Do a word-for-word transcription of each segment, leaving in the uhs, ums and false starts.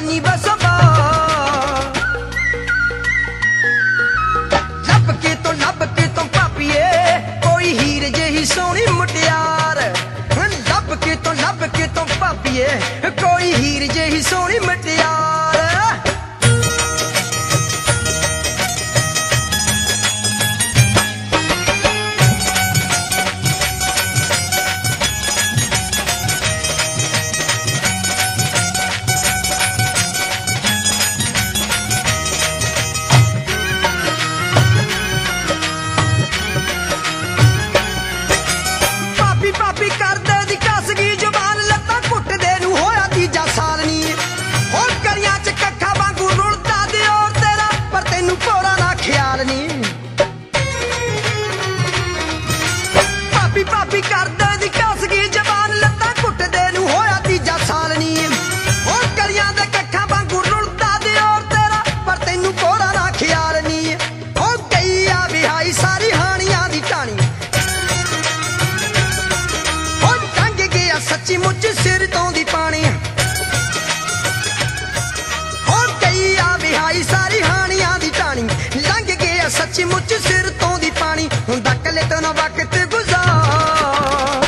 जवानी बसबा लब के तो लब के तो पापिए कोई हीर जेही सोहनी मुटियार लब के तो लब के तो पापिए कोई हीर जेही सोहनी मुटियार पापी कर दे दी कस गई जुबान लत्तां घुटदे नूं होया तीजा साल नी हो करियां च कक्खा वांगू रुलदा दिओर तेरा पर तैनूं भोरा ना ख्याल नी पापी पापी कर दे दी कस गई जुबान लत्तां घुटदे नूं होया तीजा साल नी हो करियां दे कक्खा वांगू रुलदा दिओर तेरा पर तैनूं भोरा ना ख्याल नी हो गई आ विहाई सारी हानियां दी टाणी सच्ची मुच सिर तो दी पानी हो गई आ विहाई सारी हानियां दी टाणी लंघ गया सच्ची मुच सिर तो दी पानी हुंदा कले तो ना वक्त गुजार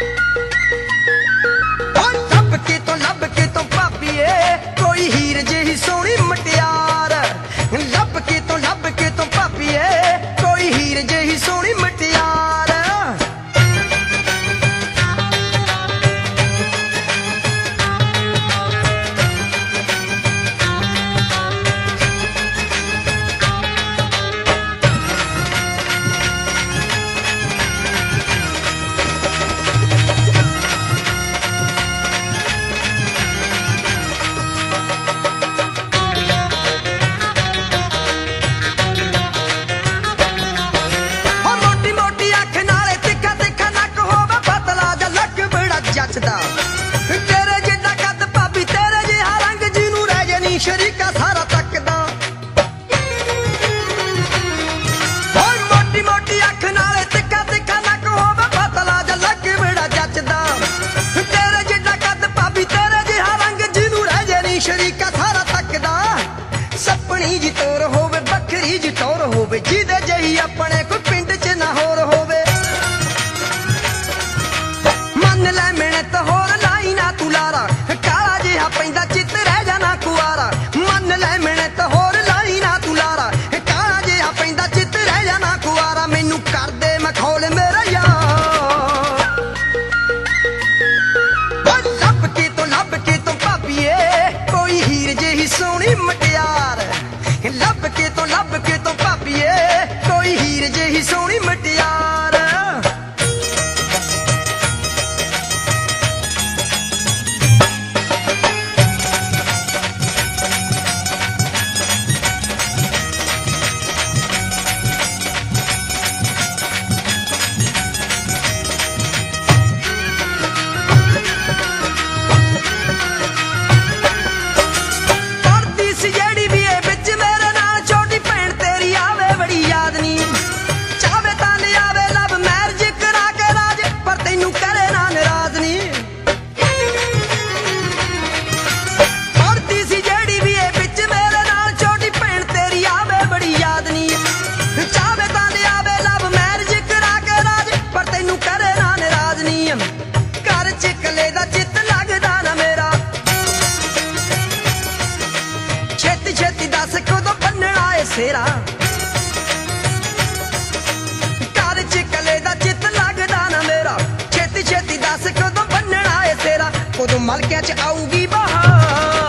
और लब के तो लब के तो पापिए कोई हीर जेही सोहनी मुटियार लब के तो लब के तो पापिए कोई हीर जेही सोहनी मुटियार तेरे जिड्डा कद भाभी तेरे जिहा रंग जिनू रह जे नी शरीका सारा तकदा मोटी मोटी अख नाले तिखा तिखा नक होवे पतला जा लग बड़ा जचदा तेरे जिड्डा कद भाभी तेरे जिहा रंग जिनू रह जे नी शरीका सारा तकदा सपनी जी तोर होवे बखरी जी टोर होवे जिदे जही अपने कोई पिंड च ना होर होवे मन लै मिहनत होर लाई ना तू लारा काला जिहा पैंदा चित रह जाना कुआरा मन लै मिहनत होर लाई ना तू लारा काला जिहा पैंदा चित रह जाना कुआरा मैनू कर दे मखौल मेरा यार लब के तो लब के तो भापिए कोई हीर जेही सोहनी मुटियार लब के तो लब के तो भापिए कोई हीर जेही सोहनी मुटियार सेरा घर च कले दा चित लगदा ना मेरा छेती छेती दस कदों बनना है तेरा कदों मलकिया च आऊगी बहार।